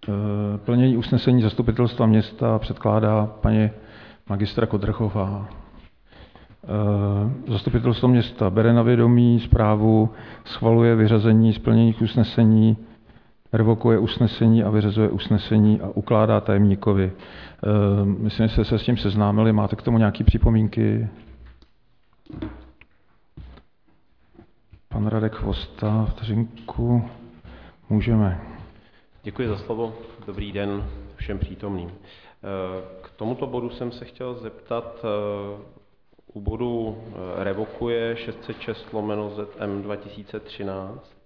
Plnění usnesení zastupitelstva města předkládá paní magistra Kodrchová. Zastupitelstvo města bere na vědomí zprávu, schvaluje vyřazení splněných usnesení, revokuje usnesení a vyřazuje usnesení a ukládá tajemníkovi. Myslím, že jste se s tím seznámili. Máte k tomu nějaké připomínky? Pan Radek Chvosta, vteřinku, můžeme. Děkuji za slovo. Dobrý den všem přítomným. K tomuto bodu jsem se chtěl zeptat, u bodu revokuje 606/ZM 2013.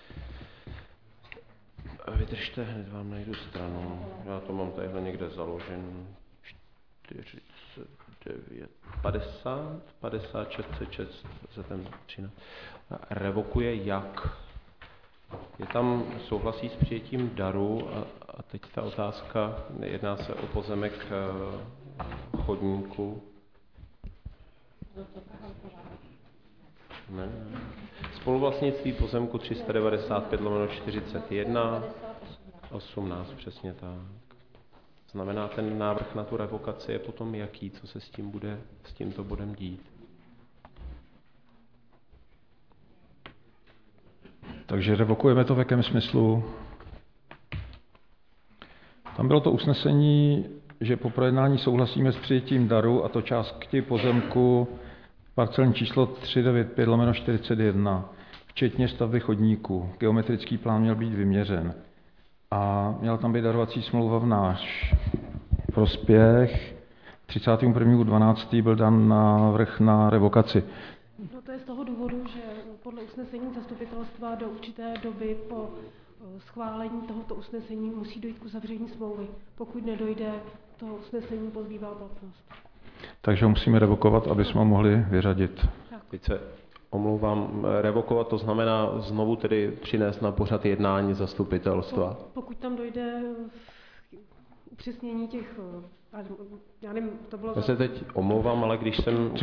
Vydržte, hned vám najdu stranu. Já to mám tadyhle někde založen. 49, 50, 606 ZM 13. Revokuje jak? Je tam souhlasí s přijetím daru a teď ta otázka, jedná se o pozemek chodníku. Ne. Spoluvlastnictví pozemku 395/41, 18, přesně tak. Znamená, ten návrh na tu revokaci je potom jaký, co se s tím bude, s tímto bodem dít? Takže revokujeme to v jakém smyslu? Tam bylo to usnesení, že po projednání souhlasíme s přijetím daru, a to části pozemku parcelní číslo 395/41, včetně stavby chodníku. Geometrický plán měl být vyměřen. A měla tam být darovací smlouva v náš prospěch. 31.12. byl dan návrh na revokaci. No to je z toho důvodu, že podle usnesení zastupitelstva do určité doby po schválení tohoto usnesení musí dojít k uzavření smlouvy. Pokud nedojde, to usnesení pozbývá platnost. Takže ho musíme revokovat, aby jsme ho mohli vyřadit. Teď se omlouvám, revokovat to znamená znovu tedy přinést na pořad jednání zastupitelstva. Pokud tam dojde upřesnění těch, já nevím, to bylo... Já se teď omlouvám, ale když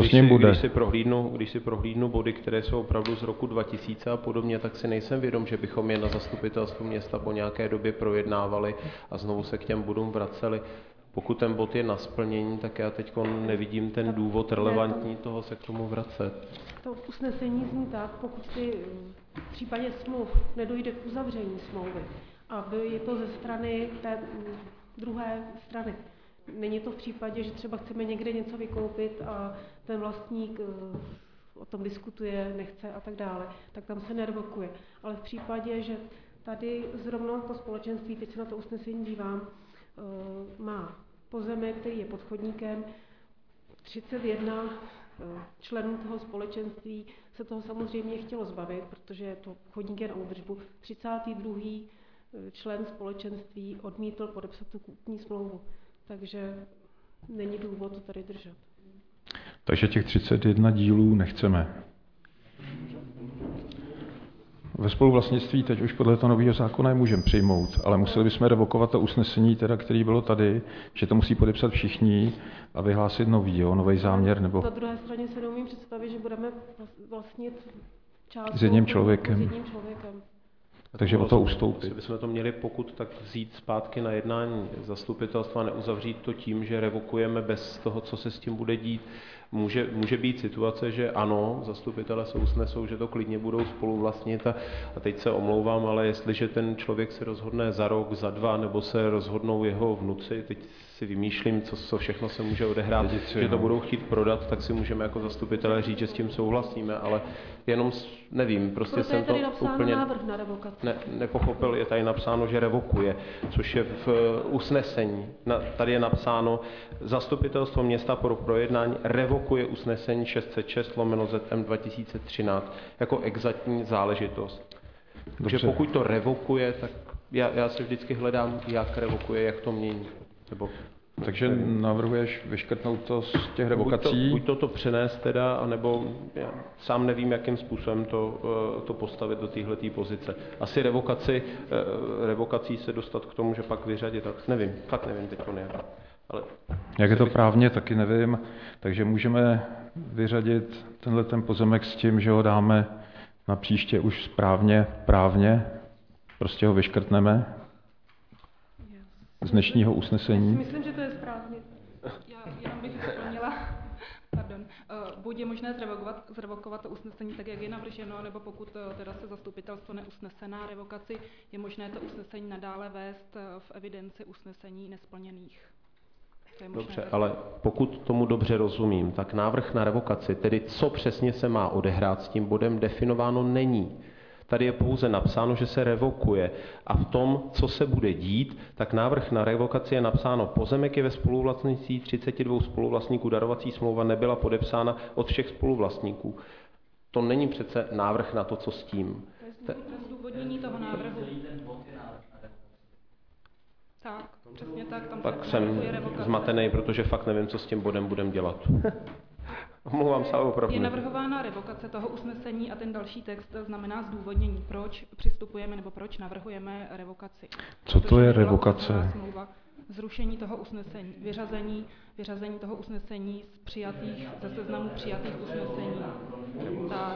si prohlídnu body, které jsou opravdu z roku 2000 a podobně, tak si nejsem vědom, že bychom je na zastupitelstvu města po nějaké době projednávali a znovu se k těm bodům vraceli. Pokud ten bod je na splnění, tak já teď nevidím ten důvod relevantní toho se k tomu vracet. To usnesení zní tak, pokud v případě smluv nedojde k uzavření smlouvy, aby je to ze strany té druhé strany. Není to v případě, že třeba chceme někde něco vykoupit a ten vlastník o tom diskutuje, nechce a tak dále, tak tam se nerevokuje. Ale v případě, že tady zrovna to společenství, teď se na to usnesení dívám, má pozemek, který je pod chodníkem, 31 členů toho společenství se toho samozřejmě chtělo zbavit, protože to chodník je na údržbu. 32. člen společenství odmítl podepsat tu kupní smlouvu, takže není důvod to tady držet. Takže těch 31 dílů nechceme. Ve spoluvlastnictví teď už podle toho nového zákona je můžeme přijmout, ale museli bychom revokovat to usnesení, které bylo tady, že to musí podepsat všichni a vyhlásit nový záměr. Nebo... Na druhé straně se neumím představit, že budeme vlastnit část s jedním člověkem. Takže o to ustoupit. Bychom to měli pokud tak vzít zpátky na jednání zastupitelstva, neuzavřít to tím, že revokujeme bez toho, co se s tím bude dít. Může být situace, že ano, zastupitelé se usnesou, že to klidně budou spoluvlastnit a teď se omlouvám, ale jestliže ten člověk se rozhodne za rok, za 2, nebo se rozhodnou jeho vnuci, teď si vymýšlím, co všechno se může odehrát, že to budou chtít prodat, tak si můžeme jako zastupitelé říct, že s tím souhlasíme, ale jenom nevím, prostě jsem to úplně nepochopil, je tady napsáno, že revokuje, což je v usnesení. Tady je napsáno, zastupitelstvo města pro projednání revokuje usnesení 606/ZM 2013 jako exaktní záležitost. Takže pokud to revokuje, tak já si vždycky hledám, jak revokuje, jak to mění. Takže navrhuješ vyškrtnout to z těch revokací? Buď to přenést teda, anebo já sám nevím, jakým způsobem to postavit do téhletý pozice. Asi revokací se dostat k tomu, že pak vyřadit, tak nevím, fakt nevím teď nejak. Ale jak je to právně, taky nevím, takže můžeme vyřadit ten pozemek s tím, že ho dáme na příště už správně, právně, prostě ho vyškrtneme. Já z dnešního usnesení. Myslím, že to je správně. Já jenom bych doplnila, buď je možné zrevokovat to usnesení tak, jak je navrženo, nebo pokud teda se zastupitelstvo neusnese na revokaci, je možné to usnesení nadále vést v evidenci usnesení nesplněných. Dobře, ale pokud tomu dobře rozumím, tak návrh na revokaci, tedy co přesně se má odehrát s tím bodem, definováno není. Tady je pouze napsáno, že se revokuje. A v tom, co se bude dít, tak návrh na revokaci je napsáno: pozemek je ve spoluvlastnictví 32 spoluvlastníků, darovací smlouva nebyla podepsána od všech spoluvlastníků. To není přece návrh na to, co s tím. To je zdůvodnění toho návrhu. Tak, přesně tak. Tam tak jsem zmatený, protože fakt nevím, co s tím bodem budeme dělat. Omlouvám se, ale opravdu. Je navrhována revokace toho usnesení a ten další text znamená zdůvodnění, proč přistupujeme nebo proč navrhujeme revokaci. Co to je revokace? Smlouva, zrušení toho usnesení, vyřazení toho usnesení ze seznamu přijatých usnesení. Tak.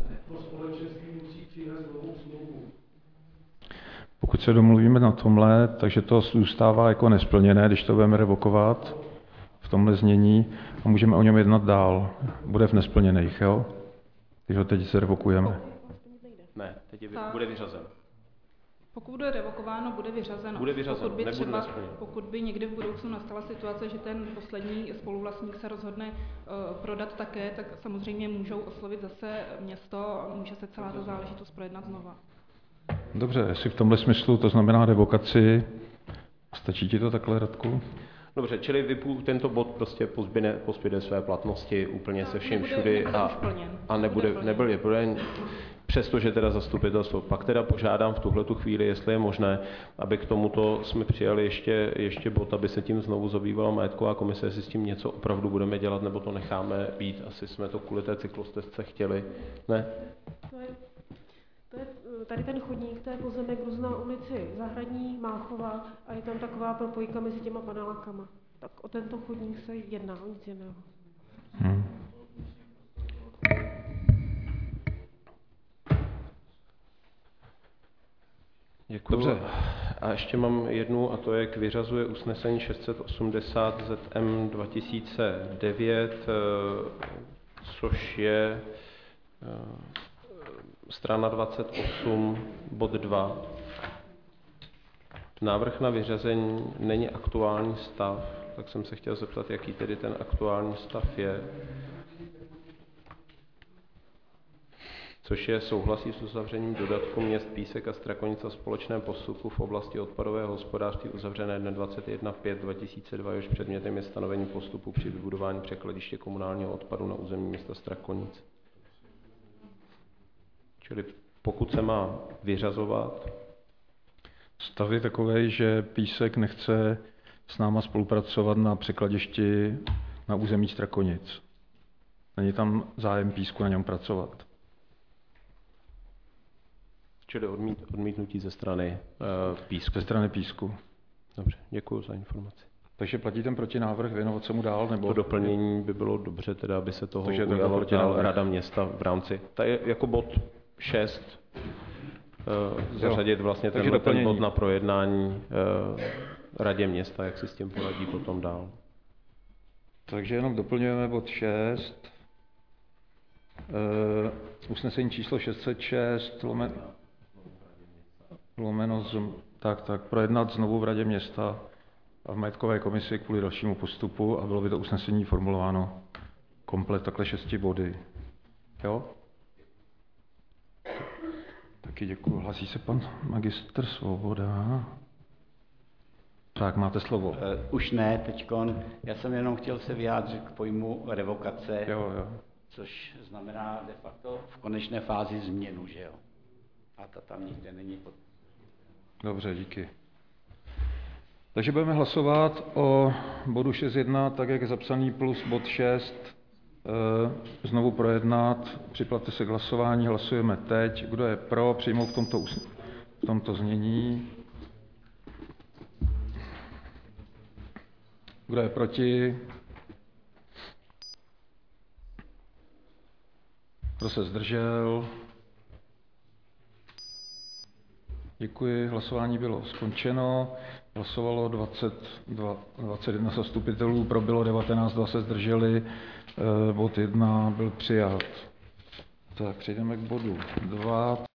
Pokud se domluvíme na tomhle, takže to zůstává jako nesplněné, když to budeme revokovat v tomhle znění a můžeme o něm jednat dál. Bude v nesplněných, jo? Když ho teď se revokujeme. Ne, teď bude vyřazen. Pokud bude revokováno, bude vyřazeno. Bude vyřazen, pokud by někdy v budoucnu nastala situace, že ten poslední spoluvlastník se rozhodne prodat také, tak samozřejmě můžou oslovit zase město a může se celá ta záležitost projednat znova. Dobře, jestli v tomhle smyslu to znamená revokaci, stačí ti to takhle, Radku? Dobře, čili tento bod prostě pozbyde své platnosti úplně se vším všudy a nebyl je plněn, přestože teda zastupitelstvo. Pak teda požádám v tuhletu chvíli, jestli je možné, aby k tomuto jsme přijali ještě bod, aby se tím znovu zabývala majetková komise, jestli s tím něco opravdu budeme dělat, nebo to necháme být. Asi jsme to kvůli té cyklostezce chtěli. Ne? To je tady ten chodník, to je pozemek Různá ulici Zahradní, Máchova a je tam taková propojka mezi těma panelákama. Tak o tento chodník se jedná, o nic jiného. Děkuji. Dobře. A ještě mám jednu, a to je k vyřazuje usnesení 680 ZM 2009, což je strana 28, bod 2. Návrh na vyřazení není aktuální stav, tak jsem se chtěl zeptat, jaký tedy ten aktuální stav je. Což je souhlasí s uzavřením dodatku měst Písek a Strakonice o společném postupu v oblasti odpadového hospodářství uzavřené dne 21.5.2002, jehož předmětem je stanovení postupu při vybudování překladiště komunálního odpadu na území města Strakonic. Čili pokud se má vyřazovat. Stav je takový, že Písek nechce s náma spolupracovat na překladišti na území Strakonic. Není tam zájem Písku na něm pracovat. Čili odmítnutí ze strany Písku. Ze strany Písku. Dobře, děkuji za informaci. Takže platí ten protinávrh, věnovat se mu dál? Nebo... To doplnění by bylo dobře, teda, aby se toho ujala Rada města v rámci. Tady jako bod 6 zařadit vlastně ten bod na projednání Radě města, jak si s tím poradí potom dál. Takže jenom doplňujeme bod 6. Usnesení číslo 606 tak projednat znovu v Radě města a v majetkové komisi kvůli dalšímu postupu a bylo by to usnesení formulováno komplet takhle 6 body. Jo? Taky děkuji. Hlasí se pan magistr Svoboda. Tak, máte slovo. Už ne, teďkon. Já jsem jenom chtěl se vyjádřit k pojmu revokace, jo. Což znamená de facto v konečné fázi změnu, že jo? A ta tam nikde není. Dobře, díky. Takže budeme hlasovat o bodu 6.1, tak jak je zapsaný, plus bod 6. Znovu projednat. Připlaťte se k hlasování. Hlasujeme teď. Kdo je pro, přijmout v tomto znění. Kdo je proti? Kdo se zdržel? Děkuji, hlasování bylo skončeno. Hlasovalo 21 zastupitelů, pro bylo 19, 2 se zdrželi. Bod 1 byl přijat. Tak přejdeme k bodu 2.